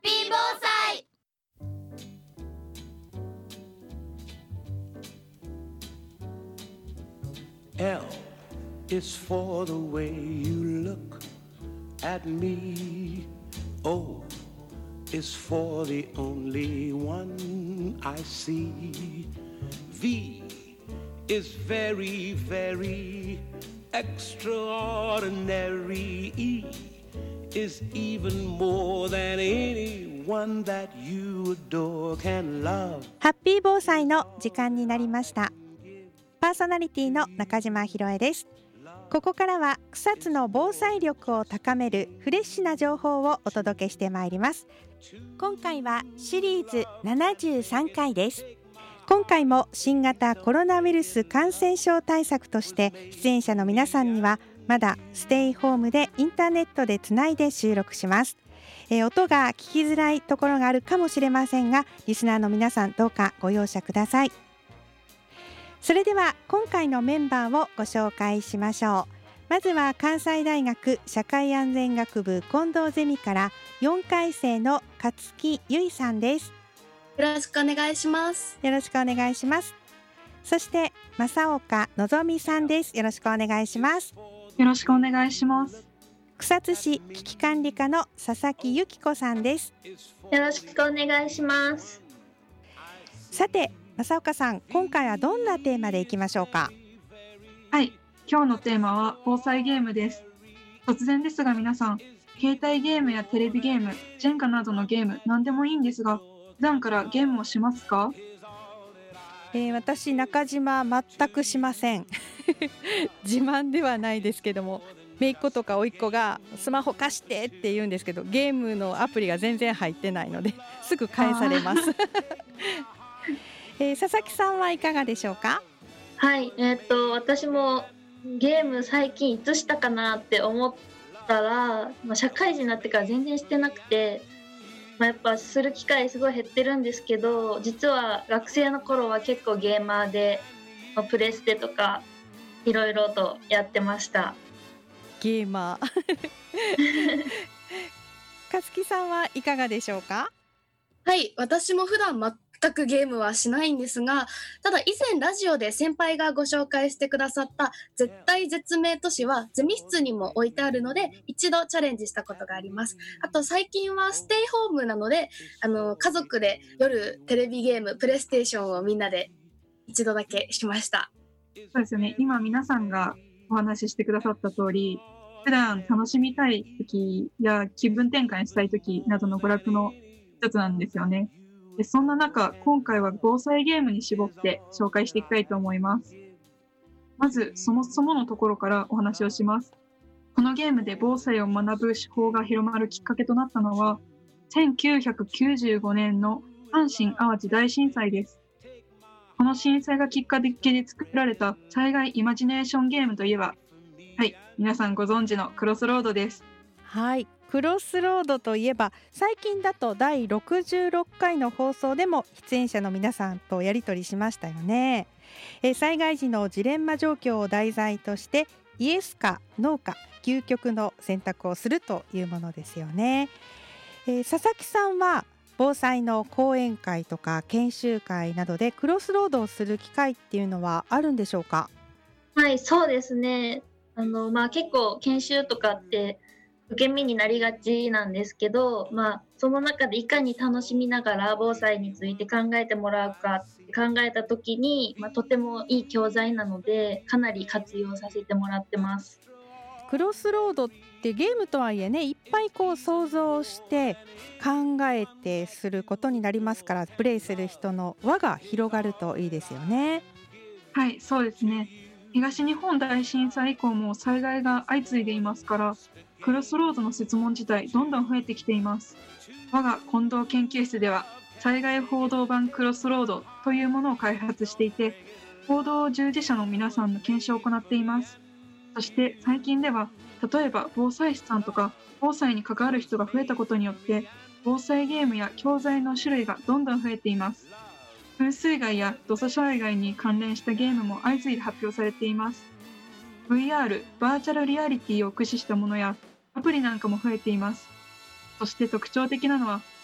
ピー防災。 L is for the way you look at me. O is for the only one I see. V is very, very extraordinary. E is even more than anyone that you adore can love. ハッピー防災の時間になりました。パーソナリティの中島ひろえです。ここからは草津の防災力を高めるフレッシュな情報をお届けしてまいります。今回はシリーズ73回です。今回も新型コロナウイルス感染症対策として出演者の皆さんにはまだステイホームでインターネットでつないで収録します。音が聞きづらいところがあるかもしれませんが、リスナーの皆さんどうかご容赦ください。それでは今回のメンバーをご紹介しましょう。まずは関西大学社会安全学部近藤ゼミから4回生の勝木由衣さんです。 よろしくお願いします。 よろしくお願いします。そして正岡のぞみさんです。よろしくお願いします。 よろしくお願いします。 草津市危機管理課の佐々木由紀子さんです。 よろしくお願いします。 さて正岡さん、今回はどんなテーマでいきましょうか？ はい、今日のテーマは防災ゲームです。突然ですが皆さん、携帯ゲームやテレビゲーム、ジェンガなどのゲーム何でもいいんですが、普段からゲームをしますか？ 私中島全くしません自慢ではないですけども、姪っ子とか甥っ子がスマホ貸してって言うんですけど、ゲームのアプリが全然入ってないのですぐ返されます佐々木さんはいかがでしょうか？ はい、私もゲーム最近いつしたかなって思ったら、社会人になってから全然してなくて、やっぱする機会すごい減ってるんですけど、実は学生の頃は結構ゲーマーで、プレステとかいろいろとやってました。 ゲーマー勝木さんはいかがでしょうか？ はい、私も普段全くゲームはしないんですが、ただ以前ラジオで先輩がご紹介してくださった絶対絶命都市はゼミ室にも置いてあるので、一度チャレンジしたことがあります。あと最近はステイホームなので、家族で夜テレビゲーム、プレイステーションをみんなで一度だけしました。 そうですよね、今皆さんがお話ししてくださった通り、普段楽しみたい時や気分転換したい時などの娯楽の一つなんですよね。でそんな中、今回は防災ゲームに絞って紹介していきたいと思います。まず、そもそものところからお話をします。このゲームで防災を学ぶ手法が広まるきっかけとなったのは、1995年の阪神・淡路大震災です。この震災がきっかけで作られた災害イマジネーションゲームといえば、はい、皆さんご存知のクロスロードです。 はい、クロスロードといえば最近だと第66回の放送でも出演者の皆さんとやり取りしましたよね。災害時のジレンマ状況を題材としてイエスかノーか究極の選択をするというものですよね。佐々木さんは防災の講演会とか研修会などでクロスロードをする機会っていうのはあるんでしょうか？ はい、そうですね。結構研修とかって受け身になりがちなんですけど、その中でいかに楽しみながら防災について考えてもらうかって考えた時に、とてもいい教材なのでかなり活用させてもらってます。 クロスロードってゲームとはいえね、いっぱい想像して考えてすることになりますから、プレイする人の輪が広がるといいですよね。 はい、そうですね。東日本大震災以降も災害が相次いでいますから、クロスロードの設問自体どんどん増えてきています。我が近藤研究室では災害報道版クロスロードというものを開発していて、報道従事者の皆さんの検証を行っています。そして最近では、例えば防災士さんとか防災に関わる人が増えたことによって、防災ゲームや教材の種類がどんどん増えています。風水害や土砂災害に関連したゲームも相次いで発表されています。VR、バーチャルリアリティを駆使したものやアプリなんかも増えています。そして特徴的なのは、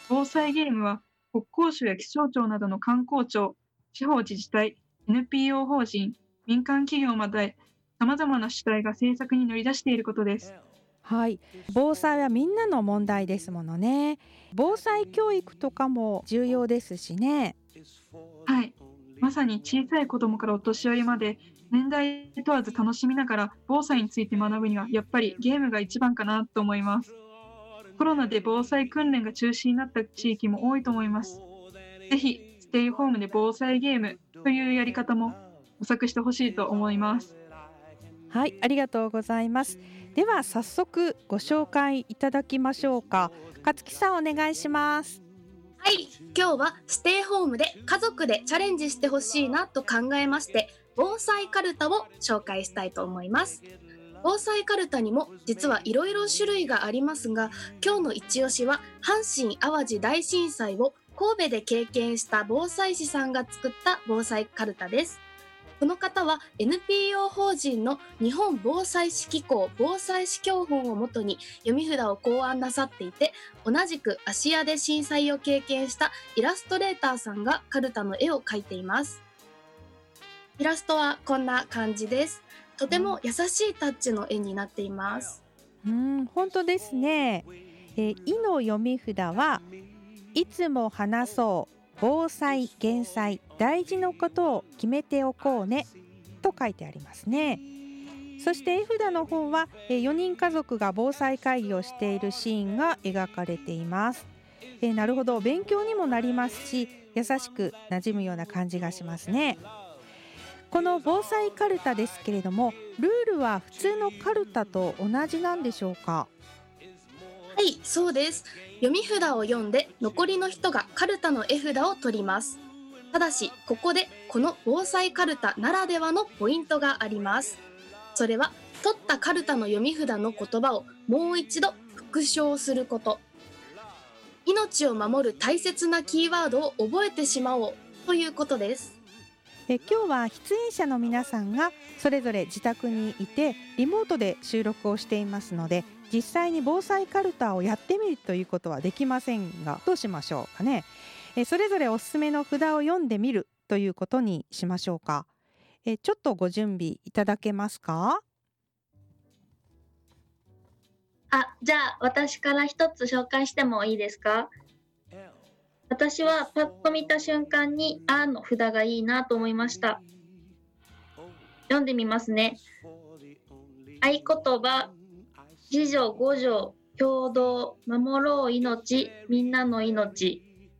防災ゲームは国交省や気象庁などの官公庁、地方自治体、NPO 法人、民間企業まで様々な主体が政策に乗り出していることです。 はい、防災はみんなの問題ですものね。防災教育とかも重要ですしね。 はい、まさに小さい子どもからお年寄りまで年代問わず楽しみながら防災について学ぶにはやっぱりゲームが一番かなと思います。コロナで防災訓練が中止になった地域も多いと思います。ぜひステイホームで防災ゲームというやり方も模索してほしいと思います。 はい、ありがとうございます。では早速ご紹介いただきましょうか。勝木さんお願いします。 はい、今日はステイホームで家族でチャレンジしてほしいなと考えまして、防災カルタを紹介したいと思います。防災カルタにも実はいろいろ種類がありますが、今日の一押しは阪神・淡路大震災を神戸で経験した防災士さんが作った防災カルタです。この方は NPO 法人の日本防災士機構防災士教本をもとに読み札を考案なさっていて、同じく芦屋で震災を経験したイラストレーターさんがカルタの絵を描いています。イラストはこんな感じです。とても優しいタッチの絵になっています。 本当ですね。いの読み札はいつも話そう防災減災大事のことを決めておこうねと書いてありますね。そして絵札の方は4人家族が防災会議をしているシーンが描かれています。なるほど、勉強にもなりますし優しく馴染むような感じがしますね。この防災カルタですけれども、ルールは普通のカルタと同じなんでしょうか？ はい、そうです。読み札を読んで残りの人がカルタの絵札を取ります。ただしここでこの防災カルタならではのポイントがあります。それは取ったカルタの読み札の言葉をもう一度復唱すること。命を守る大切なキーワードを覚えてしまおうということです。 今日は出演者の皆さんがそれぞれ自宅にいてリモートで収録をしていますので、実際に防災カルタをやってみるということはできませんが、どうしましょうかね。それぞれおすすめの札を読んでみるということにしましょうか。ちょっとご準備いただけますか？ じゃあ私から一つ紹介してもいいですか？私はパッと見た瞬間にの札がいいなと思いました。読んでみますね。合言葉、自助互助共同守ろう命みんなの命。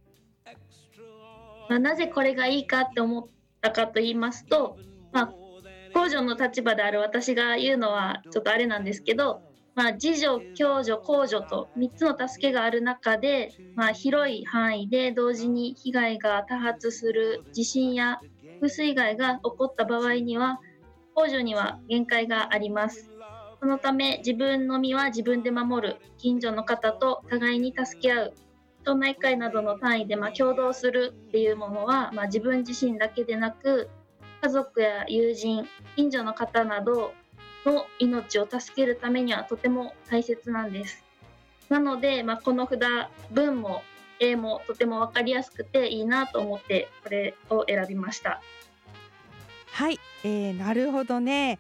なぜこれがいいかって思ったかと言いますと、公助の立場である私が言うのはちょっとあれなんですけど、自助、共助、公助と3つの助けがある中で、広い範囲で同時に被害が多発する地震や風水害が起こった場合には、公助には限界があります。そのため自分の身は自分で守る、近所の方と互いに助け合う、町内会などの単位で共同するっていうものは、自分自身だけでなく家族や友人、近所の方などの命を助けるためにはとても大切なんです。なので、この札、文も絵もとても分かりやすくていいなと思ってこれを選びました。 はい、なるほどね。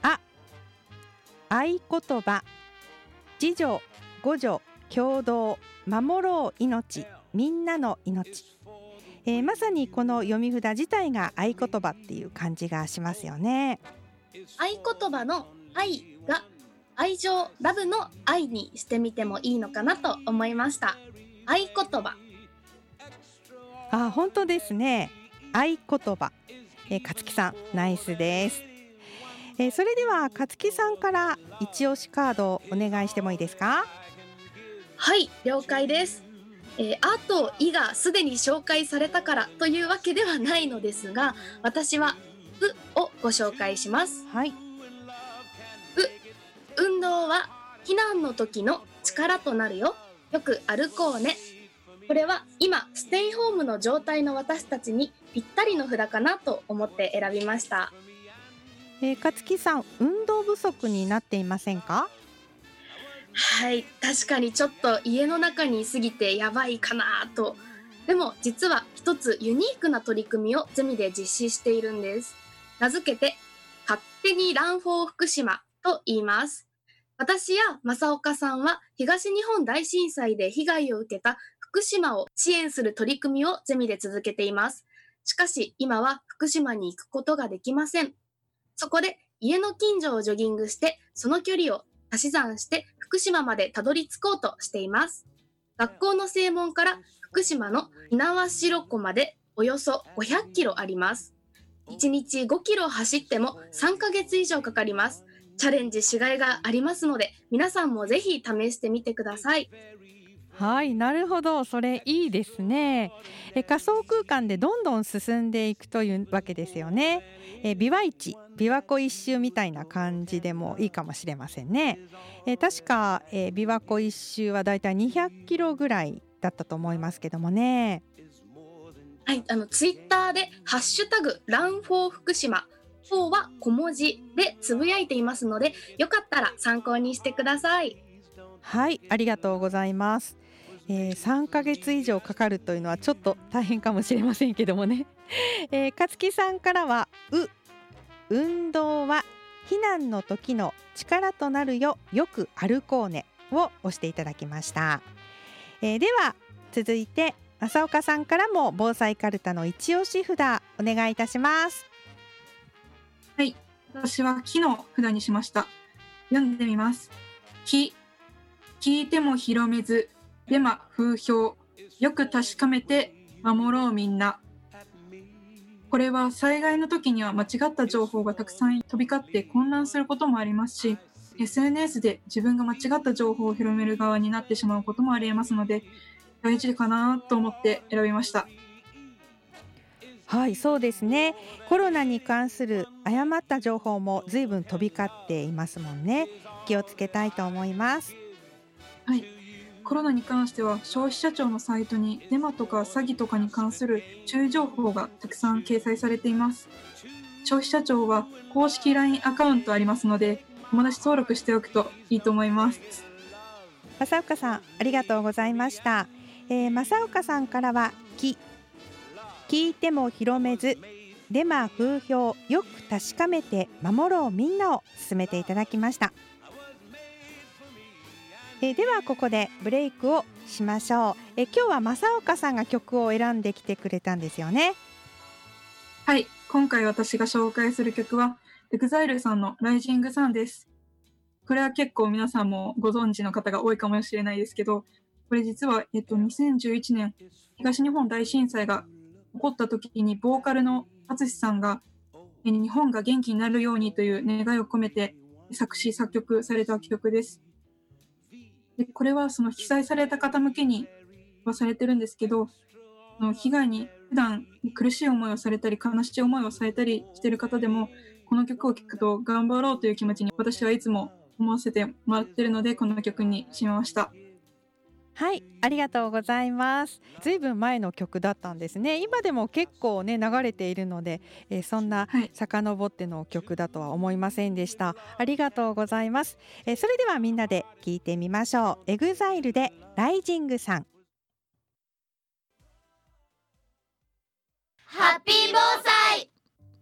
合言葉、自助互助共同守ろう命みんなの命。まさにこの読み札自体が合言葉っていう感じがしますよね。 合言葉の愛が愛情、ラブの愛にしてみてもいいのかなと思いました。合言葉。 本当ですね。合言葉。勝木さんナイスです。それでは勝木さんから一押しカードをお願いしてもいいですか？ はい、了解です。あといがすでに紹介されたからというわけではないのですが、私はうをご紹介します。 はい。 運動は避難の時の力となるよ。よく歩こうね。これは今ステイホームの状態の私たちにぴったりの札かなと思って選びました。 勝木さん、運動不足になっていませんか？ はい、確かにちょっと家の中にいすぎてやばいかなと。でも実は一つユニークな取り組みをゼミで実施しているんです。名付けて勝手にランフォー福島と言います。私や正岡さんは東日本大震災で被害を受けた福島を支援する取り組みをゼミで続けています。しかし今は福島に行くことができません。そこで家の近所をジョギングしてその距離を足し算して福島までたどり着こうとしています。学校の正門から福島の猪苗代湖までおよそ500キロあります。1日5キロ走っても3ヶ月以上かかります。チャレンジしがいがありますので、皆さんもぜひ試してみてください。 はい、なるほど、それいいですね。仮想空間でどんどん進んでいくというわけですよね。琵琶市、琵琶湖一周みたいな感じでもいいかもしれませんね。確か、琵琶湖一周はだいたい200キロぐらいだったと思いますけどもね。 はい、ツイッターでハッシュタグランフォー福島、4は小文字でつぶやいていますので、よかったら参考にしてください。 はい、ありがとうございます。3ヶ月以上かかるというのはちょっと大変かもしれませんけどもね。勝木さんからは運動は避難の時の力となるよく歩こうねを押していただきました。では続いて正岡さんからも防災かるたの一押し札お願いいたします。 はい、私は木の札にしました。読んでみます。木、聞いても広めずデマ風評、よく確かめて守ろうみんな。これは災害の時には間違った情報がたくさん飛び交って混乱することもありますし、SNS で自分が間違った情報を広める側になってしまうこともありえますので、大事かなと思って選びました。 はい、そうですね。コロナに関する誤った情報も随分飛び交っていますもんね。気をつけたいと思います。 はい、コロナに関しては消費者庁のサイトにデマとか詐欺とかに関する注意情報がたくさん掲載されています。消費者庁は公式 LINE アカウントありますので、友達登録しておくといいと思います。 正岡さん、ありがとうございました。正岡さんからは聞いても広めずデマ風評よく確かめて守ろうみんなを進めていただきました。ではここでブレイクをしましょう。今日は正岡さんが曲を選んできてくれたんですよね。 はい、今回私が紹介する曲は EXILE さんのライジングサンです。これは結構皆さんもご存知の方が多いかもしれないですけど、これ実は、2011年東日本大震災が起こった時にボーカルの淳さんが日本が元気になるようにという願いを込めて作詞作曲された曲です。でこれはその被災された方向けにはされてるんですけど、被害に普段苦しい思いをされたり悲しい思いをされたりしている方でも、この曲を聴くと頑張ろうという気持ちに私はいつも思わせてもらっているので、この曲にしました。 はい、ありがとうございます。ずいぶん前の曲だったんですね。今でも結構ね流れているので、そんな遡っての曲だとは思いませんでした。ありがとうございます。それではみんなで聴いてみましょう。EXILE でライジングサン。 ハッピー防災。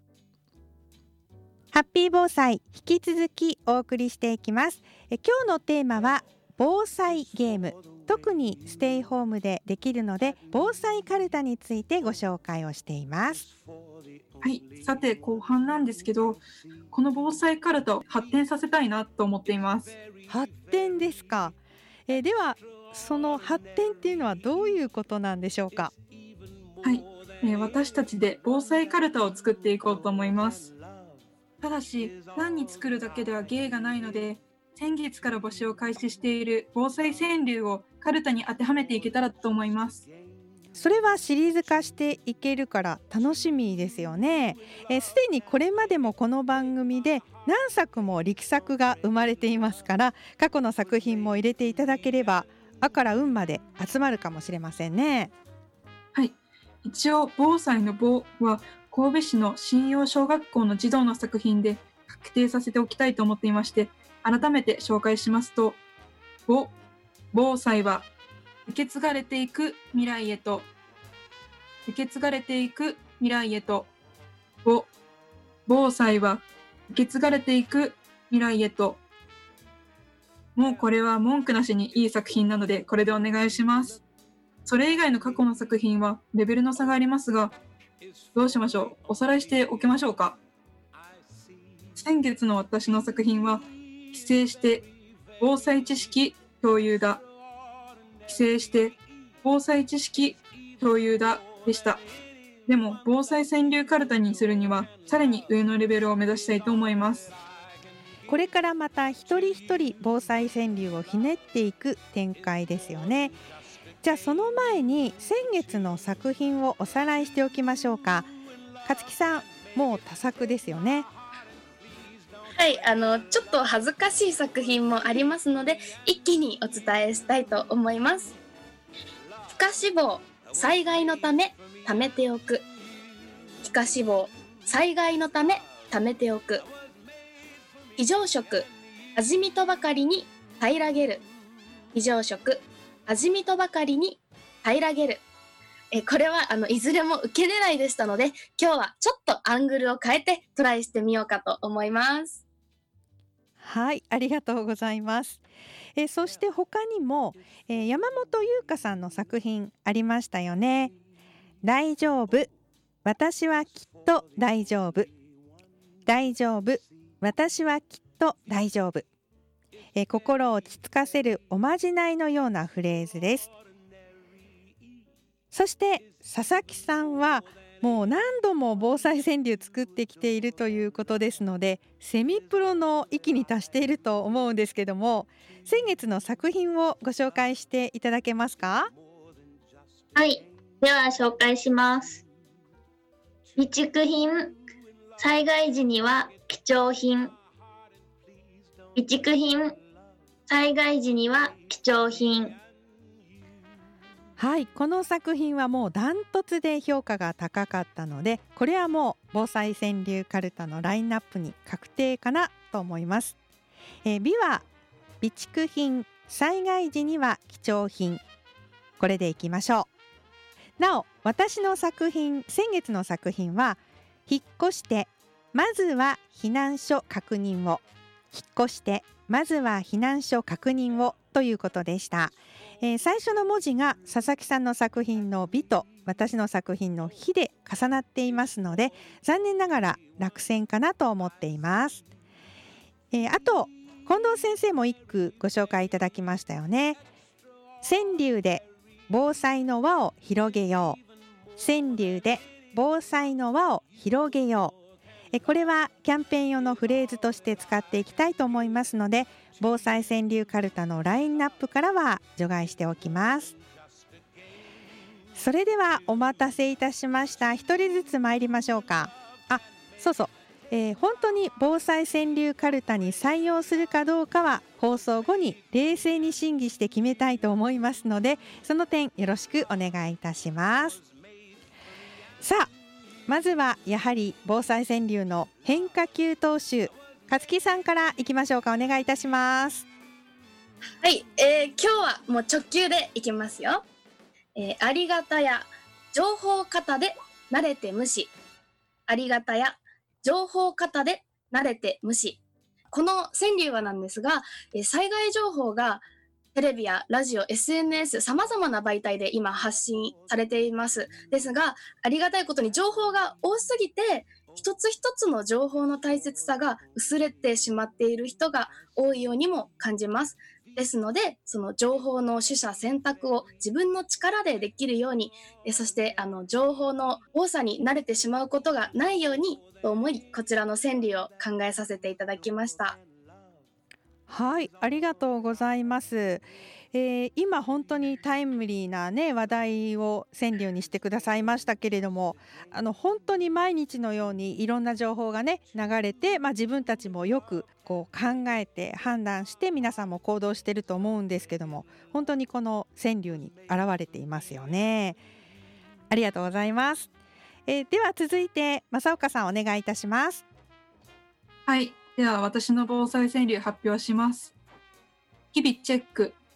ハッピー防災、引き続きお送りしていきます。今日のテーマは防災ゲーム。特にステイホームでできるので防災カルタについてご紹介をしています。 はい、さて後半なんですけど、この防災カルタを発展させたいなと思っています。 発展ですか。ではその発展っていうのはどういうことなんでしょうか。 はい、私たちで防災カルタを作っていこうと思います。ただし単に作るだけでは芸がないので、先月から募集を開始している防災川柳をカルタに当てはめていけたらと思います。 それはシリーズ化していけるから楽しみですよね。すでにこれまでもこの番組で何作も力作が生まれていますから、過去の作品も入れていただければあから運まで集まるかもしれませんね。 はい、一応防災の防は神戸市の信用小学校の児童の作品で確定させておきたいと思っていまして、改めて紹介しますと、 5、防災は受け継がれていく未来へと。受け継がれていく未来へと。5、防災は受け継がれていく未来へと。もうこれは文句なしにいい作品なので、これでお願いします。それ以外の過去の作品はレベルの差がありますが、どうしましょう。おさらいしておきましょうか。先月の私の作品は、帰省して防災知識共有だ。帰省して防災知識共有だでした。でも防災川柳カルタにするにはさらに上のレベルを目指したいと思います。 これからまた一人一人防災川柳をひねっていく展開ですよね。じゃあその前に先月の作品をおさらいしておきましょうか。勝木さん、もう多作ですよね。 はい、ちょっと恥ずかしい作品もありますので、一気にお伝えしたいと思います。皮下脂肪、災害のため貯めておく。皮下脂肪、災害のため貯めておく。非常食、味見とばかりに平らげる。非常食、味見とばかりに平らげる。これはいずれも受け狙いでしたので、今日はちょっとアングルを変えてトライしてみようかと思います。 はい、ありがとうございます。そして他にも、山本優香さんの作品ありましたよね。大丈夫、私はきっと大丈夫。大丈夫、私はきっと大丈夫。心を落ち着かせるおまじないのようなフレーズです。そして佐々木さんはもう何度も防災川柳作ってきているということですので、セミプロの域に達していると思うんですけども、先月の作品をご紹介していただけますか？ はい、では紹介します。備蓄品、災害時には貴重品。備蓄品、災害時には貴重品。 はい、この作品はもうダントツで評価が高かったので、これはもう防災川柳カルタのラインナップに確定かなと思います。美は備蓄品、災害時には貴重品。これでいきましょう。なお、私の作品、先月の作品は引っ越してまずは避難所確認を、引っ越してまずは避難所確認をということでした。最初の文字が佐々木さんの作品の美と私の作品の非で重なっていますので、残念ながら落選かなと思っています。あと近藤先生も一句ご紹介いただきましたよね。川柳で防災の輪を広げよう。川柳で防災の輪を広げよう。これはキャンペーン用のフレーズとして使っていきたいと思いますので、防災川柳カルタのラインナップからは除外しておきます。それではお待たせいたしました。一人ずつ参りましょうか。そうそう、本当に防災川柳カルタに採用するかどうかは放送後に冷静に審議して決めたいと思いますので、その点よろしくお願いいたします。さあ、まずはやはり防災川柳の変化球投手、勝木さんからいきましょうか。お願いいたします。 はい、今日はもう直球でいきますよ。ありがたや情報型で慣れて無視。ありがたや情報型で慣れて無視。この川柳はなんですが、災害情報がテレビやラジオ、SNS、様々な媒体で今発信されています。ですが、ありがたいことに情報が多すぎて、一つ一つの情報の大切さが薄れてしまっている人が多いようにも感じます。ですので、その情報の取捨選択を自分の力でできるように、そして情報の多さに慣れてしまうことがないようにと思い、こちらの川柳を考えさせていただきました。 はい、ありがとうございます。今本当にタイムリーな、話題を川柳にしてくださいましたけれども、本当に毎日のようにいろんな情報が流れて、自分たちもよく考えて判断して皆さんも行動していると思うんですけども、本当にこの川柳に現れていますよね。ありがとうございます。では続いて正岡さん、お願いいたします。 はい、では私の防災川柳発表します。日々チェック、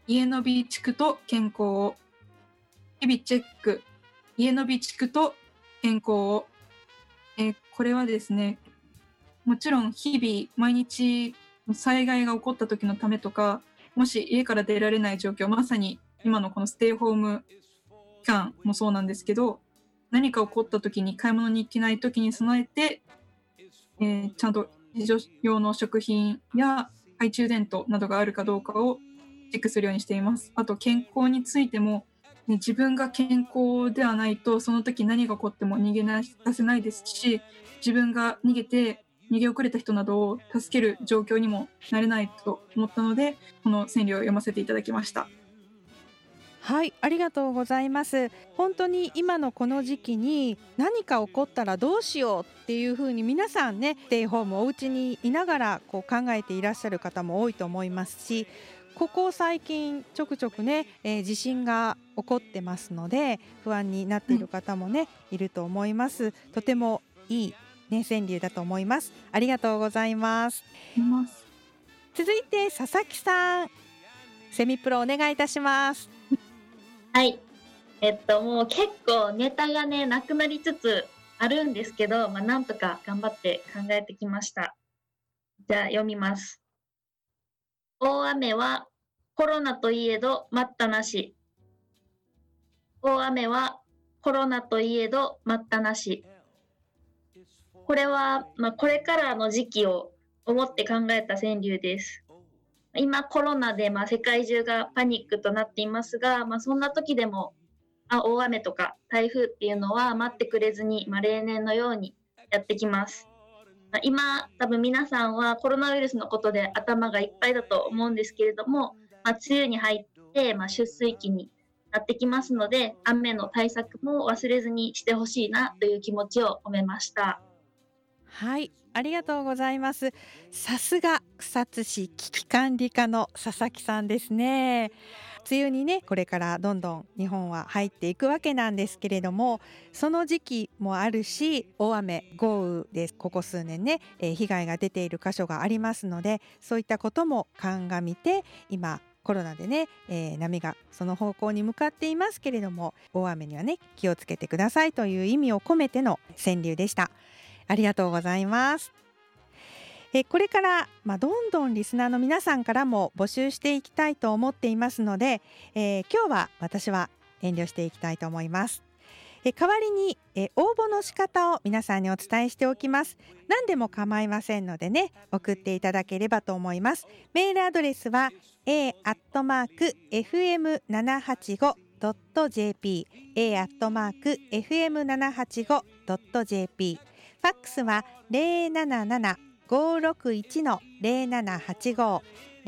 家の備蓄と健康を。日々チェック、家の備蓄と健康を。これはですね、もちろん日々毎日災害が起こった時のためとか、もし家から出られない状況、まさに今のこのステイホーム期間もそうなんですけど、何か起こった時に買い物に行けない時に備えて、ちゃんと非常用の食品や懐中電灯などがあるかどうかをチェックするようにしています。あと健康についても、自分が健康ではないとその時何が起こっても逃げ出せないですし、自分が逃げ遅れた人などを助ける状況にもなれないと思ったので、この川柳を読ませていただきました。 はい、ありがとうございます。本当に今のこの時期に何か起こったらどうしようっていうふうに皆さんね、ステイホームお家にいながら考えていらっしゃる方も多いと思いますし、ここ最近ちょくちょくね、地震が起こってますので不安になっている方もね、いると思います。とてもいい、ね、川柳だと思います。ありがとうございます。続いて佐々木さん、セミプロお願いいたします。 はい。もう結構ネタがね、なくなりつつあるんですけど、なんとか頑張って考えてきました。じゃあ読みます。大雨はコロナといえど待ったなし。大雨はコロナといえど待ったなし。これは、これからの時期を思って考えた川柳です。今コロナで世界中がパニックとなっていますが、そんな時でも大雨とか台風っていうのは待ってくれずに、例年のようにやってきます。今多分皆さんはコロナウイルスのことで頭がいっぱいだと思うんですけれども、梅雨に入って出水期になってきますので、雨の対策も忘れずにしてほしいなという気持ちを込めました。 はい、ありがとうございます。さすが草津市危機管理課の佐々木さんですね。梅雨にね、これからどんどん日本は入っていくわけなんですけれども、その時期もあるし、大雨豪雨でここ数年ね、被害が出ている箇所がありますので、そういったことも鑑みて、今コロナでね、波がその方向に向かっていますけれども、大雨にはね気をつけてくださいという意味を込めての川柳でした。ありがとうございます。これから、どんどんリスナーの皆さんからも募集していきたいと思っていますので、今日は私は遠慮していきたいと思います。代わりに、応募の仕方を皆さんにお伝えしておきます。何でも構いませんのでね、送っていただければと思います。メールアドレスは a@fm785.jp a@fm785.jp、 ファックスは 077-561-0785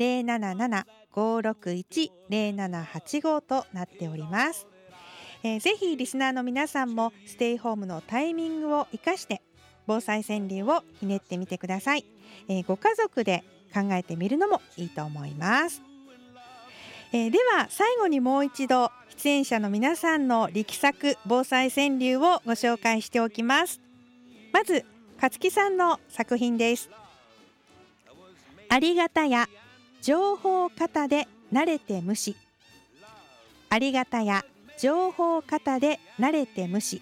077-561-0785 となっております。ぜひリスナーの皆さんもステイホームのタイミングを生かして防災川柳をひねってみてください。ご家族で考えてみるのもいいと思います。では最後にもう一度出演者の皆さんの力作防災川柳をご紹介しておきます。まず勝木さんの作品です。ありがたや情報型で慣れて無視。ありがたや情報型で慣れて無視。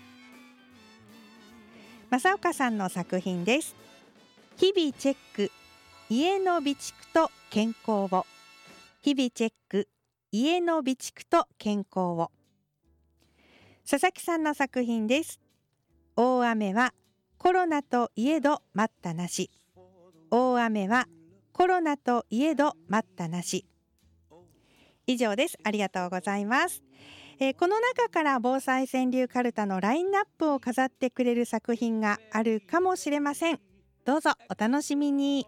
正岡さんの作品です。日々チェック家の備蓄と健康を。日々チェック家の備蓄と健康を。佐々木さんの作品です。大雨はコロナといえど待ったなし。大雨はコロナといえど待ったなし。以上です。ありがとうございます。この中から防災川柳かるたのラインナップを飾ってくれる作品があるかもしれません。どうぞお楽しみに。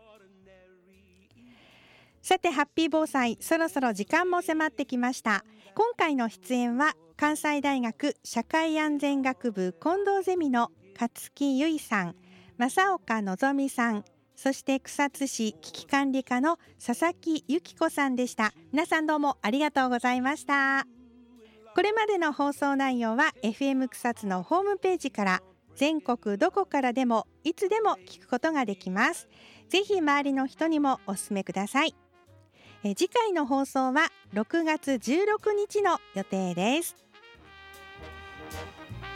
さてハッピー防災、そろそろ時間も迫ってきました。今回の出演は関西大学社会安全学部近藤ゼミの勝木由衣さん、正岡のぞみさん、そして草津市危機管理課の佐々木由紀子さんでした。皆さんどうもありがとうございました。これまでの放送内容は FM 草津のホームページから全国どこからでもいつでも聞くことができます。ぜひ周りの人にもお勧めください。 次回の放送は6月16日の予定です。